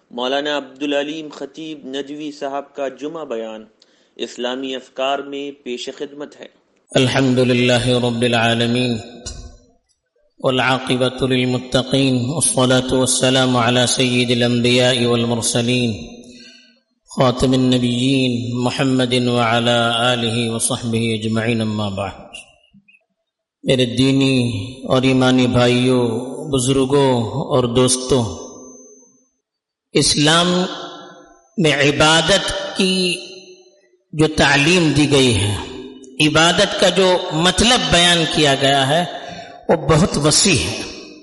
مولانا عبدالعلیم خطیب ندوی صاحب کا جمعہ بیان اسلامی افکار میں پیش خدمت ہے۔ الحمد للہ رب العالمین والعاقبۃ للمتقین والصلاة والسلام علی سید الانبیاء والمرسلین خاتم النبیین محمد وعلی آلہ وصحبہ اجمعین، اما بعد۔ میرے دینی اور ایمانی بھائیوں، بزرگوں اور دوستوں، اسلام میں عبادت کی جو تعلیم دی گئی ہے، عبادت کا جو مطلب بیان کیا گیا ہے وہ بہت وسیع ہے۔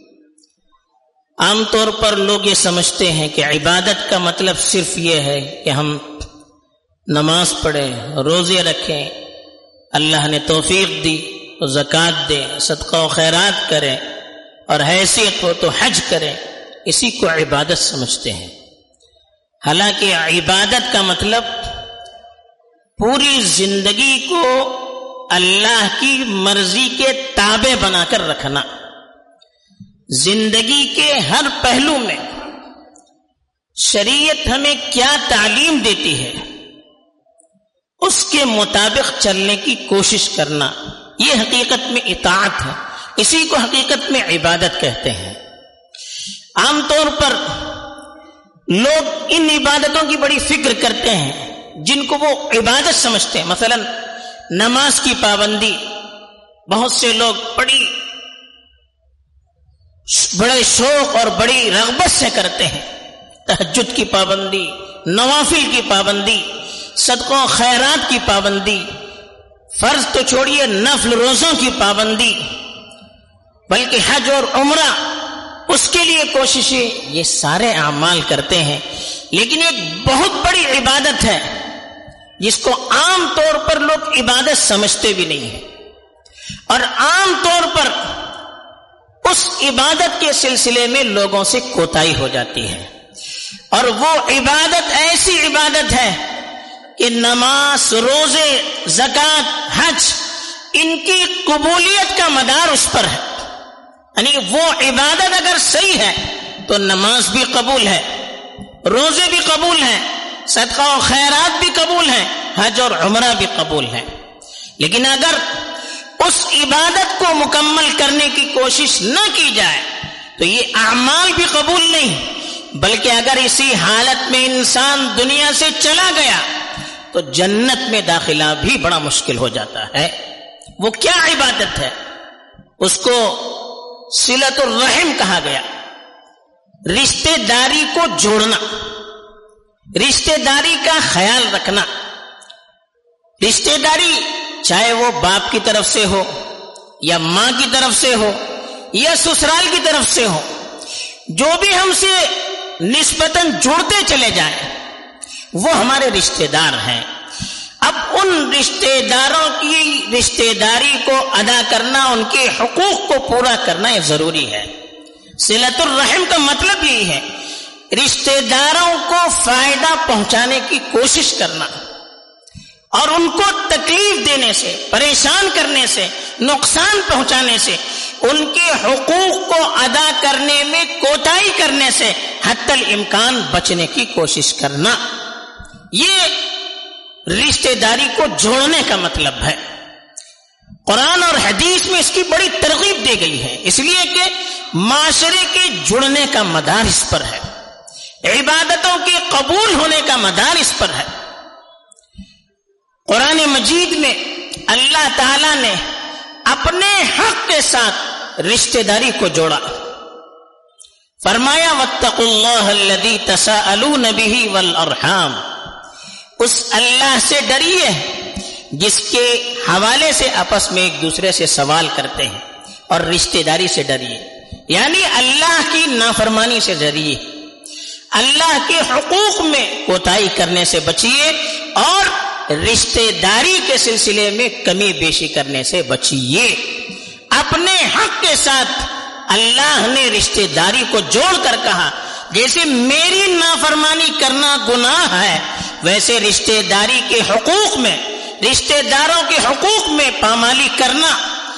عام طور پر لوگ یہ سمجھتے ہیں کہ عبادت کا مطلب صرف یہ ہے کہ ہم نماز پڑھیں، روزے رکھیں، اللہ نے توفیق دی تو زکوٰۃ دیں، صدقہ و خیرات کریں، اور حیثیت ہو تو حج کریں، اسی کو عبادت سمجھتے ہیں۔ حالانکہ عبادت کا مطلب پوری زندگی کو اللہ کی مرضی کے تابع بنا کر رکھنا، زندگی کے ہر پہلو میں شریعت ہمیں کیا تعلیم دیتی ہے اس کے مطابق چلنے کی کوشش کرنا، یہ حقیقت میں اطاعت ہے، اسی کو حقیقت میں عبادت کہتے ہیں۔ عام طور پر لوگ ان عبادتوں کی بڑی فکر کرتے ہیں جن کو وہ عبادت سمجھتے ہیں، مثلا نماز کی پابندی بہت سے لوگ بڑے شوق اور بڑی رغبت سے کرتے ہیں، تہجد کی پابندی، نوافل کی پابندی، صدقوں خیرات کی پابندی، فرض تو چھوڑیے نفل روزوں کی پابندی، بلکہ حج اور عمرہ اس کے لیے کوششیں، یہ سارے اعمال کرتے ہیں۔ لیکن ایک بہت بڑی عبادت ہے جس کو عام طور پر لوگ عبادت سمجھتے بھی نہیں ہیں، اور عام طور پر اس عبادت کے سلسلے میں لوگوں سے کوتاہی ہو جاتی ہے، اور وہ عبادت ایسی عبادت ہے کہ نماز، روزے، زکوٰۃ، حج، ان کی قبولیت کا مدار اس پر ہے۔ یعنی وہ عبادت اگر صحیح ہے تو نماز بھی قبول ہے، روزے بھی قبول ہیں، صدقہ و خیرات بھی قبول ہیں، حج اور عمرہ بھی قبول ہیں۔ لیکن اگر اس عبادت کو مکمل کرنے کی کوشش نہ کی جائے تو یہ اعمال بھی قبول نہیں، بلکہ اگر اسی حالت میں انسان دنیا سے چلا گیا تو جنت میں داخلہ بھی بڑا مشکل ہو جاتا ہے۔ وہ کیا عبادت ہے؟ اس کو صلۃ الرحم کہا گیا، رشتے داری کو جوڑنا، رشتے داری کا خیال رکھنا۔ رشتے داری چاہے وہ باپ کی طرف سے ہو یا ماں کی طرف سے ہو یا سسرال کی طرف سے ہو، جو بھی ہم سے نسبتاً جڑتے چلے جائیں وہ ہمارے رشتے دار ہیں۔ اب ان رشتے داروں کی رشتے داری کو ادا کرنا، ان کے حقوق کو پورا کرنا یہ ضروری ہے۔ صلۃ الرحم کا مطلب یہی ہے، رشتے داروں کو فائدہ پہنچانے کی کوشش کرنا، اور ان کو تکلیف دینے سے، پریشان کرنے سے، نقصان پہنچانے سے، ان کے حقوق کو ادا کرنے میں کوتاہی کرنے سے حتی الامکان بچنے کی کوشش کرنا، یہ رشتے داری کو جوڑنے کا مطلب ہے۔ قرآن اور حدیث میں اس کی بڑی ترغیب دی گئی ہے، اس لیے کہ معاشرے کے جڑنے کا مدار اس پر ہے، عبادتوں کے قبول ہونے کا مدار اس پر ہے۔ قرآن مجید میں اللہ تعالی نے اپنے حق کے ساتھ رشتے داری کو جوڑا، فرمایا واتقوا اللہ الذی تساءلون بہ والارحام، اس اللہ سے ڈریے جس کے حوالے سے آپس میں ایک دوسرے سے سوال کرتے ہیں، اور رشتے داری سے ڈریے، یعنی اللہ کی نافرمانی سے ڈریے، اللہ کے حقوق میں کوتاہی کرنے سے بچیے، اور رشتے داری کے سلسلے میں کمی بیشی کرنے سے بچیے۔ اپنے حق کے ساتھ اللہ نے رشتے داری کو جوڑ کر کہا، جیسے میری نافرمانی کرنا گناہ ہے، ویسے رشتے داری کے حقوق میں، رشتے داروں کے حقوق میں پامالی کرنا،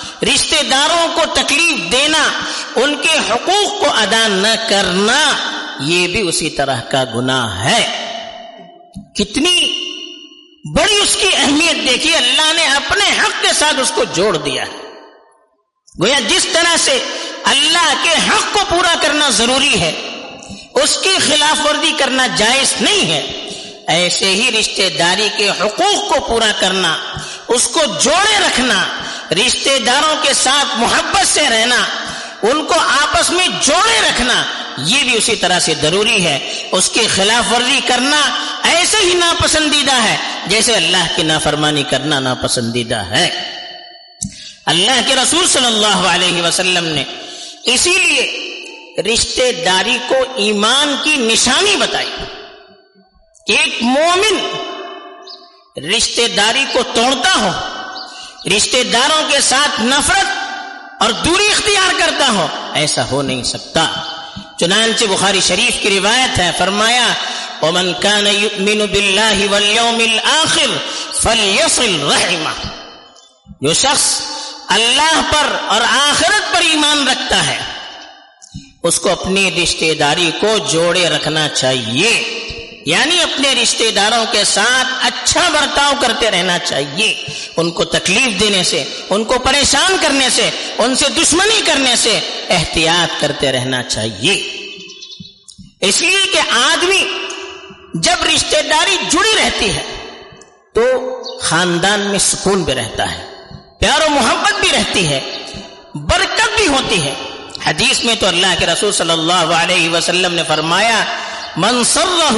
رشتے داروں کو تکلیف دینا، ان کے حقوق کو ادا نہ کرنا، یہ بھی اسی طرح کا گناہ ہے۔ کتنی بڑی اس کی اہمیت دیکھیے، اللہ نے اپنے حق کے ساتھ اس کو جوڑ دیا ہے۔ گویا جس طرح سے اللہ کے حق کو پورا کرنا ضروری ہے، اس کی خلاف ورزی کرنا جائز نہیں ہے، ایسے ہی رشتہ داری کے حقوق کو پورا کرنا، اس کو جوڑے رکھنا، رشتہ داروں کے ساتھ محبت سے رہنا، ان کو آپس میں جوڑے رکھنا، یہ بھی اسی طرح سے ضروری ہے۔ اس کی خلاف ورزی کرنا ایسے ہی ناپسندیدہ ہے جیسے اللہ کی نافرمانی کرنا ناپسندیدہ ہے۔ اللہ کے رسول صلی اللہ علیہ وسلم نے اسی لیے رشتہ داری کو ایمان کی نشانی بتائی کہ ایک مومن رشتہ داری کو توڑتا ہو، رشتہ داروں کے ساتھ نفرت اور دوری اختیار کرتا ہو، ایسا ہو نہیں سکتا۔ چنانچہ بخاری شریف کی روایت ہے، فرمایا وَمَنْ كَانَ يُؤْمِنُ بِاللَّهِ وَالْيَوْمِ الْآخِرِ فَلْيَصِلْ رَحِمَهُ، جو شخص اللہ پر اور آخرت پر ایمان رکھتا ہے اس کو اپنی رشتہ داری کو جوڑے رکھنا چاہیے، یعنی اپنے رشتہ داروں کے ساتھ اچھا برتاؤ کرتے رہنا چاہیے، ان کو تکلیف دینے سے، ان کو پریشان کرنے سے، ان سے دشمنی کرنے سے احتیاط کرتے رہنا چاہیے۔ اس لیے کہ آدمی جب رشتہ داری جڑی رہتی ہے تو خاندان میں سکون بھی رہتا ہے، پیار و محبت بھی رہتی ہے، برکت بھی ہوتی ہے۔ حدیث میں تو اللہ کے رسول صلی اللہ علیہ وسلم نے فرمایا من سرہ،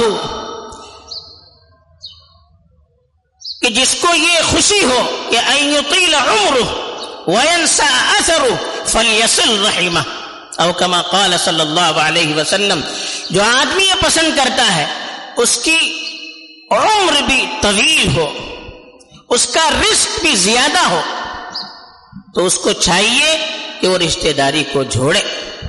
کہ جس کو یہ خوشی ہو کہ ان یطیل عمرہ وینسى اثرہ فلیصل رحمہ، او کما قال صلی اللہ علیہ وسلم، جو آدمی یہ پسند کرتا ہے اس کی عمر بھی طویل ہو، اس کا رزق بھی زیادہ ہو، تو اس کو چاہیے کہ وہ رشتہ داری کو جوڑے۔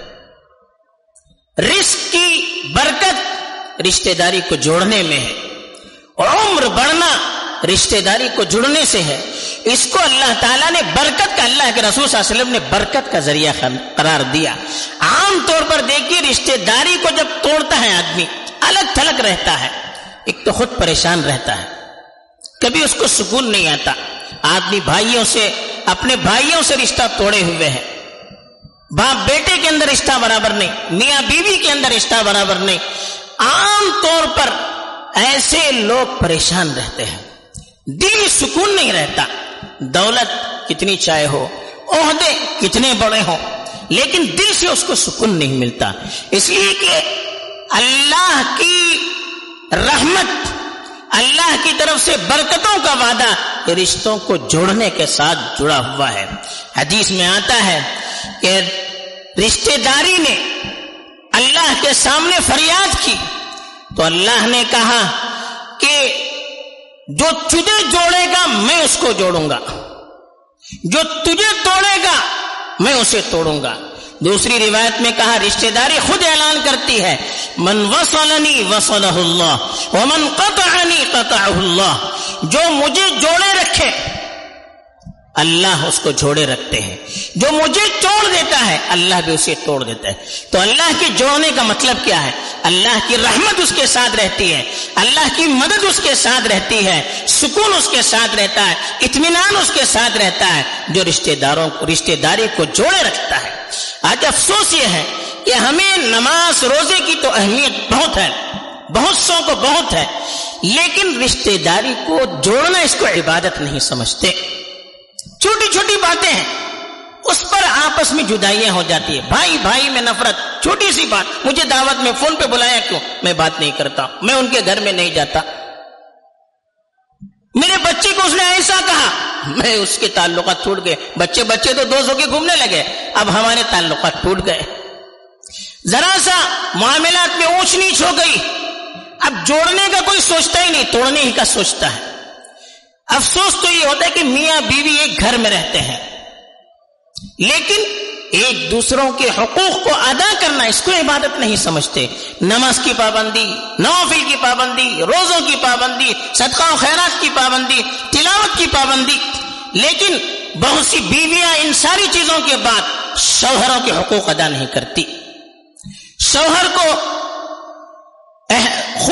رزق کی برکت رشتہ داری کو جوڑنے میں ہے، اور عمر بڑھنا رشتہ داری کو جڑنے سے ہے۔ اس کو اللہ تعالیٰ نے برکت کا، اللہ کے رسول صلی اللہ علیہ وسلم نے برکت کا ذریعہ قرار دیا۔ عام طور پر دیکھیے رشتہ داری کو جب توڑتا ہے آدمی الگ تھلگ رہتا ہے، ایک تو خود پریشان رہتا ہے، کبھی اس کو سکون نہیں آتا۔ آدمی بھائیوں سے، اپنے بھائیوں سے رشتہ توڑے ہوئے ہیں، باپ بیٹے کے اندر رشتہ برابر نہیں، میاں بیوی کے اندر رشتہ برابر نہیں۔ عام طور پر ایسے لوگ پریشان رہتے ہیں، دل میں سکون نہیں رہتا۔ دولت کتنی چاہے ہو، عہدے کتنے بڑے ہوں، لیکن دل سے اس کو سکون نہیں ملتا، اس لیے کہ اللہ کی رحمت، اللہ کی طرف سے برکتوں کا وعدہ رشتوں کو جوڑنے کے ساتھ جڑا ہوا ہے۔ حدیث میں آتا ہے کہ رشتہ داری نے اللہ کے سامنے فریاد کی تو اللہ نے کہا کہ جو تجھے جوڑے گا میں اس کو جوڑوں گا، جو تجھے توڑے گا میں اسے توڑوں گا۔ دوسری روایت میں کہا رشتہ داری خود اعلان کرتی ہے من وصلنی وصلہ اللہ ومن قطعنی قطعہ اللہ، جو مجھے جوڑے رکھے اللہ اس کو جوڑے رکھتے ہیں، جو مجھے توڑ دیتا ہے اللہ بھی اسے توڑ دیتا ہے۔ تو اللہ کے جوڑنے کا مطلب کیا ہے؟ اللہ کی رحمت اس کے ساتھ رہتی ہے، اللہ کی مدد اس کے ساتھ رہتی ہے، سکون اس کے ساتھ رہتا ہے، اطمینان اس کے ساتھ رہتا ہے، جو رشتہ داری کو جوڑے رکھتا ہے۔ آج افسوس یہ ہے کہ ہمیں نماز روزے کی تو اہمیت بہت ہے، بہت سو کو بہت ہے، لیکن رشتہ داری کو جوڑنا اس کو عبادت نہیں سمجھتے۔ چھوٹی چھوٹی باتیں ہیں اس پر آپس میں جدائیاں ہو جاتی ہے، بھائی بھائی میں نفرت، چھوٹی سی بات، مجھے دعوت میں فون پہ بلایا کیوں، میں بات نہیں کرتا، میں ان کے گھر میں نہیں جاتا، میرے بچے کو اس نے ایسا کہا، میں اس کے تعلقات ٹوٹ گئے، بچے تو دوست ہو کے گھومنے لگے، اب ہمارے تعلقات ٹوٹ گئے، ذرا سا معاملات میں اونچ نیچ ہو گئی، اب جوڑنے کا کوئی سوچتا ہی نہیں، توڑنے ہی کا سوچتا ہے۔ افسوس تو یہ ہوتا ہے کہ میاں بیوی ایک گھر میں رہتے ہیں لیکن ایک دوسروں کے حقوق کو ادا کرنا اس کو عبادت نہیں سمجھتے۔ نماز کی پابندی، نوافل کی پابندی، روزوں کی پابندی، صدقہ و خیرات کی پابندی، تلاوت کی پابندی، لیکن بہت سی بیویاں ان ساری چیزوں کے بعد شوہروں کے حقوق ادا نہیں کرتی، شوہر کو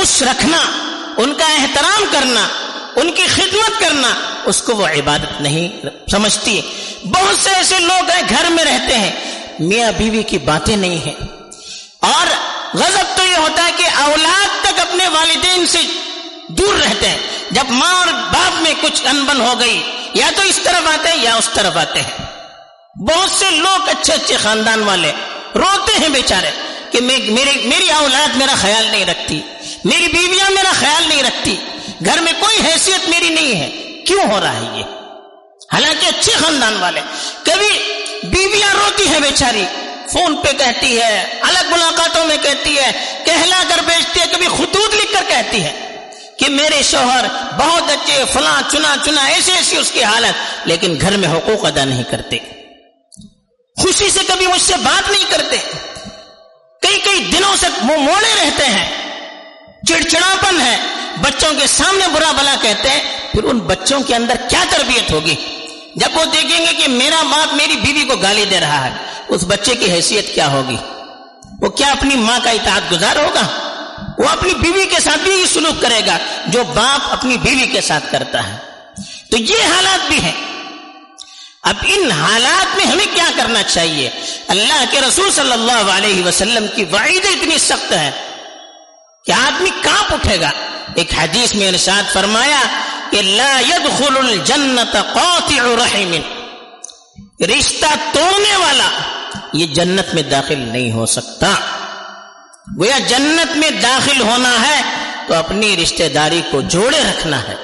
خوش رکھنا، ان کا احترام کرنا، ان کی خدمت کرنا، اس کو وہ عبادت نہیں سمجھتی. بہت سے ایسے لوگ ہیں گھر میں رہتے ہیں، میاں بیوی کی باتیں نہیں ہیں، اور غضب تو یہ ہوتا ہے کہ اولاد تک اپنے والدین سے دور رہتے ہیں. جب ماں اور باپ میں کچھ انبن ہو گئی، یا تو اس طرف آتے ہیں یا اس طرف آتے ہیں. بہت سے لوگ اچھے اچھے خاندان والے روتے ہیں بیچارے کہ میری اولاد میرا خیال نہیں رکھتی، میری بیویاں میرا خیال نہیں رکھتی، گھر میں کوئی حیثیت میری نہیں ہے. کیوں ہو رہا ہے یہ؟ حالانکہ اچھے خاندان والے. کبھی بیویاں روتی ہیں بیچاری، فون پہ کہتی ہے، الگ ملاقاتوں میں کہتی ہے، کہلا کر بیچتی ہے، کبھی خطوط لکھ کر کہتی ہے کہ میرے شوہر بہت اچھے، فلاں چنا ایسی اس کی حالت، لیکن گھر میں حقوق ادا نہیں کرتے، خوشی سے کبھی مجھ سے بات نہیں کرتے، کئی دنوں سے منہ موڑے رہتے ہیں، چڑچڑاپن ہے، بچوں کے سامنے برا بھلا کہتے ہیں. پھر ان بچوں کے اندر کیا تربیت ہوگی جب وہ دیکھیں گے کہ میرا باپ میری بیوی کو گالی دے رہا ہے؟ اس بچے کی حیثیت کیا ہوگی؟ وہ کیا اپنی ماں کا اطاعت گزار ہوگا؟ وہ اپنی بیوی کے ساتھ بھی یہ سلوک کرے گا جو باپ اپنی بیوی کے ساتھ کرتا ہے. تو یہ حالات بھی ہیں. اب ان حالات میں ہمیں کیا کرنا چاہیے؟ اللہ کے رسول صلی اللہ علیہ وسلم کی وعید اتنی سخت ہے کہ آدمی کانپ اٹھے گا. ایک حدیث میں ارشاد فرمایا کہ لا يدخل الجنت قاطع رحم، رشتہ توڑنے والا یہ جنت میں داخل نہیں ہو سکتا. گویا جنت میں داخل ہونا ہے تو اپنی رشتہ داری کو جوڑے رکھنا ہے.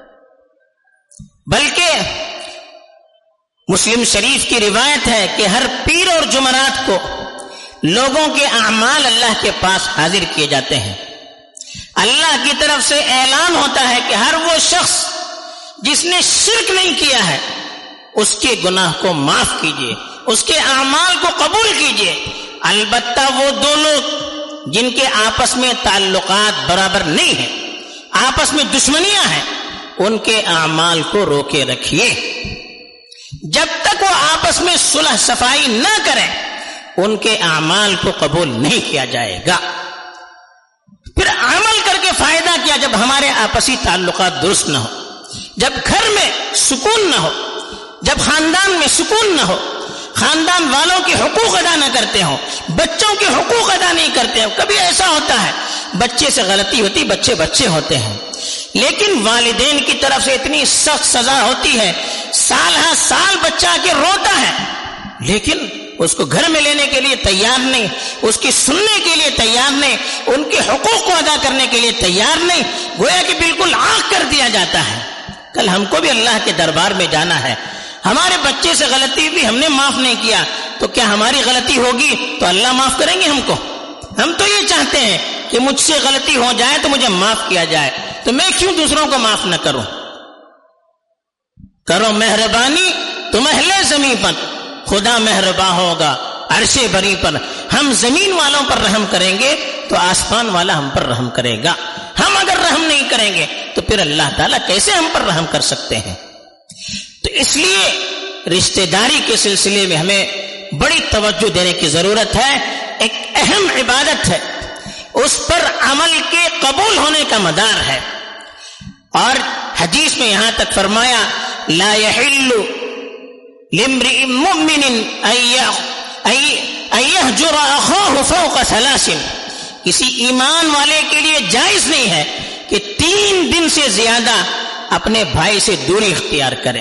بلکہ مسلم شریف کی روایت ہے کہ ہر پیر اور جمعرات کو لوگوں کے اعمال اللہ کے پاس حاضر کیے جاتے ہیں. اللہ کی طرف سے اعلان ہوتا ہے کہ ہر وہ شخص جس نے شرک نہیں کیا ہے اس کے گناہ کو معاف کیجیے، اس کے اعمال کو قبول کیجیے. البتہ وہ دو لوگ جن کے آپس میں تعلقات برابر نہیں ہیں، آپس میں دشمنیاں ہیں، ان کے اعمال کو روکے رکھیے. جب تک وہ آپس میں صلح صفائی نہ کریں ان کے اعمال کو قبول نہیں کیا جائے گا. پھر عمل کر کے فائدہ کیا جب ہمارے آپسی تعلقات درست نہ ہو، جب گھر میں سکون نہ ہو، جب خاندان میں سکون نہ ہو، خاندان والوں کے حقوق ادا نہ کرتے ہوں، بچوں کے حقوق ادا نہیں کرتے ہوں. کبھی ایسا ہوتا ہے بچے سے غلطی ہوتی، بچے ہوتے ہیں، لیکن والدین کی طرف سے اتنی سخت سزا ہوتی ہے، سال ہر سال بچہ آ کے روتا ہے لیکن اس کو گھر میں لینے کے لیے تیار نہیں، اس کی سننے کے لیے تیار نہیں، ان کے حقوق کو ادا کرنے کے لیے تیار نہیں. گویا کہ بالکل آنکھ کر دیا جاتا ہے. کل ہم کو بھی اللہ کے دربار میں جانا ہے. ہمارے بچے سے غلطی بھی ہم نے معاف نہیں کیا تو کیا ہماری غلطی ہوگی تو اللہ معاف کریں گے ہم کو؟ ہم تو یہ چاہتے ہیں کہ مجھ سے غلطی ہو جائے تو مجھے معاف کیا جائے، تو میں کیوں دوسروں کو معاف نہ کروں؟ کرو مہربانی تم اہل زمین پر، خدا مہرباں ہوگا عرش بری پر. ہم زمین والوں پر رحم کریں گے تو آسمان والا ہم پر رحم کرے گا. ہم اگر رحم نہیں کریں گے تو پھر اللہ تعالیٰ کیسے ہم پر رحم کر سکتے ہیں؟ تو اس لیے رشتہ داری کے سلسلے میں ہمیں بڑی توجہ دینے کی ضرورت ہے. ایک اہم عبادت ہے، اس پر عمل کے قبول ہونے کا مدار ہے. اور حدیث میں یہاں تک فرمایا لا يحل لامرئ مؤمن ان يهجر اخاه فوق ثلاث، کسی ایمان والے کے لیے جائز نہیں ہے کہ 3 دن سے زیادہ اپنے بھائی سے دوری اختیار کرے.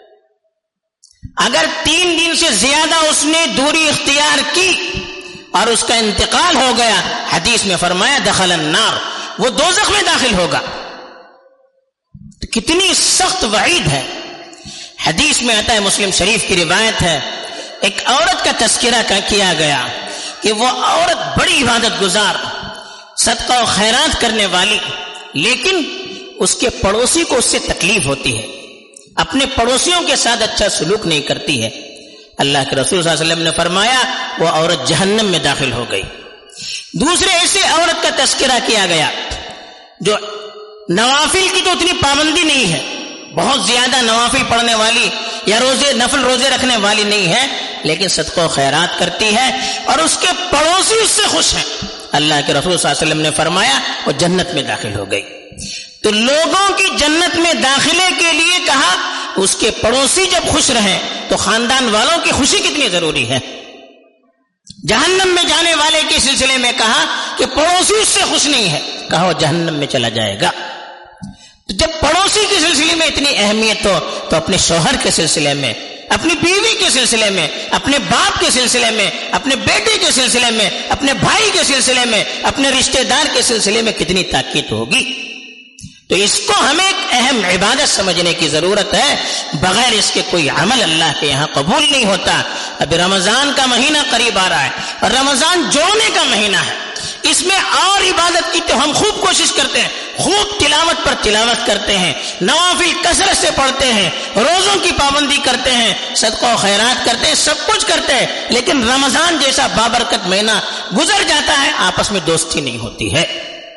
اگر 3 دن سے زیادہ اس نے دوری اختیار کی اور اس کا انتقال ہو گیا، حدیث میں فرمایا دخل النار، وہ دوزخ میں داخل ہوگا. کتنی سخت وعید ہے. حدیث میں آتا ہے، مسلم شریف کی روایت ہے، ایک عورت کا تذکرہ کیا گیا کہ وہ عورت بڑی عبادت گزار، صدقہ و خیرات کرنے والی، لیکن اس کے پڑوسی کو اس سے تکلیف ہوتی ہے، اپنے پڑوسیوں کے ساتھ اچھا سلوک نہیں کرتی ہے. اللہ کے رسول صلی اللہ علیہ وسلم نے فرمایا وہ عورت جہنم میں داخل ہو گئی. دوسرے ایسے عورت کا تذکرہ کیا گیا جو نوافل کی تو اتنی پابندی نہیں ہے، بہت زیادہ نوافل پڑھنے والی یا نفل روزے رکھنے والی نہیں ہے، لیکن صدقہ و خیرات کرتی ہے اور اس کے پڑوسی اس سے خوش ہیں. اللہ کے رسول صلی اللہ علیہ وسلم نے فرمایا وہ جنت میں داخل ہو گئی۔ تو لوگوں کی جنت میں داخلے کے لیے کہا اس کے پڑوسی جب خوش رہیں تو خاندان والوں کی خوشی کتنی ضروری ہے۔ جہنم میں جانے والے کے سلسلے میں کہا کہ پڑوسی اس سے خوش نہیں ہے، کہا وہ جہنم میں چلا جائے گا۔ تو جب پڑوسی کے سلسلے میں اتنی اہمیت ہو تو اپنے شوہر کے سلسلے میں، اپنی بیوی کے سلسلے میں، اپنے باپ کے سلسلے میں، اپنے بیٹے کے سلسلے میں، اپنے بھائی کے سلسلے میں، اپنے رشتہ دار کے سلسلے میں کتنی تاکید ہوگی۔ تو اس کو ہمیں ایک اہم عبادت سمجھنے کی ضرورت ہے، بغیر اس کے کوئی عمل اللہ کے یہاں قبول نہیں ہوتا۔ ابھی رمضان کا مہینہ قریب آ رہا ہے اور رمضان جوڑنے کا مہینہ ہے، اس میں اور عبادت کی تو ہم خوب کوشش کرتے ہیں، خوب تلاوت پر تلاوت کرتے ہیں، نوافل کثرت سے پڑھتے ہیں، روزوں کی پابندی کرتے ہیں، صدقہ و خیرات کرتے ہیں، سب کچھ کرتے ہیں، لیکن رمضان جیسا بابرکت مہینہ گزر جاتا ہے، آپس میں دوستی نہیں ہوتی ہے،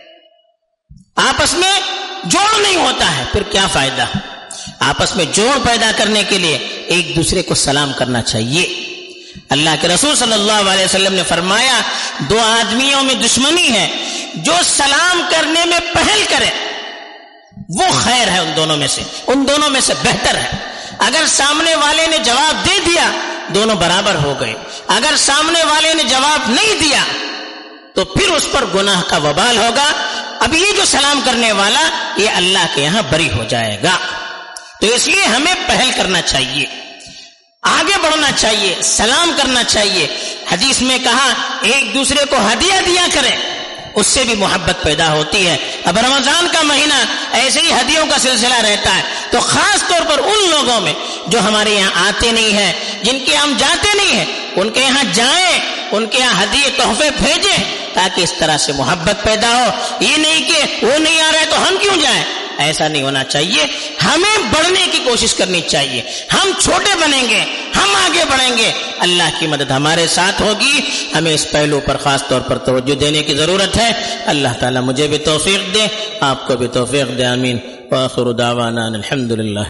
آپس میں جوڑ نہیں ہوتا ہے۔ پھر کیا فائدہ؟ آپس میں جوڑ پیدا کرنے کے لیے ایک دوسرے کو سلام کرنا چاہیے۔ اللہ کے رسول صلی اللہ علیہ وسلم نے فرمایا 2 آدمیوں میں دشمنی ہے، جو سلام کرنے میں پہل کرے وہ خیر ہے ان دونوں میں سے بہتر ہے۔ اگر سامنے والے نے جواب دے دیا دونوں برابر ہو گئے، اگر سامنے والے نے جواب نہیں دیا تو پھر اس پر گناہ کا وبال ہوگا۔ اب یہ جو سلام کرنے والا یہ اللہ کے یہاں بری ہو جائے گا۔ تو اس لیے ہمیں پہل کرنا چاہیے، آگے بڑھنا چاہیے، سلام کرنا چاہیے۔ حدیث میں کہا ایک دوسرے کو ہدیہ دیا کریں، اس سے بھی محبت پیدا ہوتی ہے۔ اب رمضان کا مہینہ ایسے ہی ہدیوں کا سلسلہ رہتا ہے، تو خاص طور پر ان لوگوں میں جو ہمارے یہاں آتے نہیں ہیں، جن کے ہم جاتے نہیں ہیں، ان کے یہاں جائیں، ان کے یہاں ہدیے تحفے بھیجیں، تاکہ اس طرح سے محبت پیدا ہو۔ یہ نہیں کہ وہ نہیں آ رہے تو ہم کیوں جائیں، ایسا نہیں ہونا چاہیے۔ ہمیں بڑھنے کی کوشش کرنی چاہیے، ہم چھوٹے بنیں گے، ہم آگے بڑھیں گے، اللہ کی مدد ہمارے ساتھ ہوگی۔ ہمیں اس پہلو پر خاص طور پر توجہ دینے کی ضرورت ہے۔ اللہ تعالیٰ مجھے بھی توفیق دے، آپ کو بھی توفیق دے، آمین۔ وآخر دعوانا الحمدللہ